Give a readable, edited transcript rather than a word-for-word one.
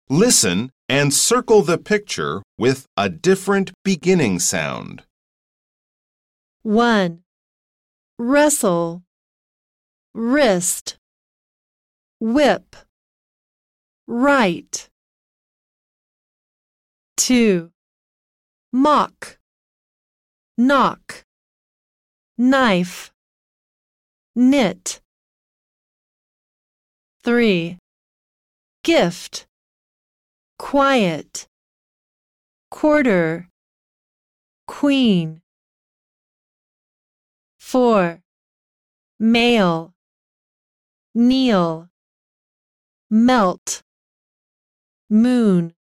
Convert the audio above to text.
Listen and circle the picture with a different beginning sound. 1. Wrestle, wrist, whip, right. 2. Mock, knock, knife, knit. 3. Gift, quiet, quarter, queen. 4. Male, kneel, melt, moon.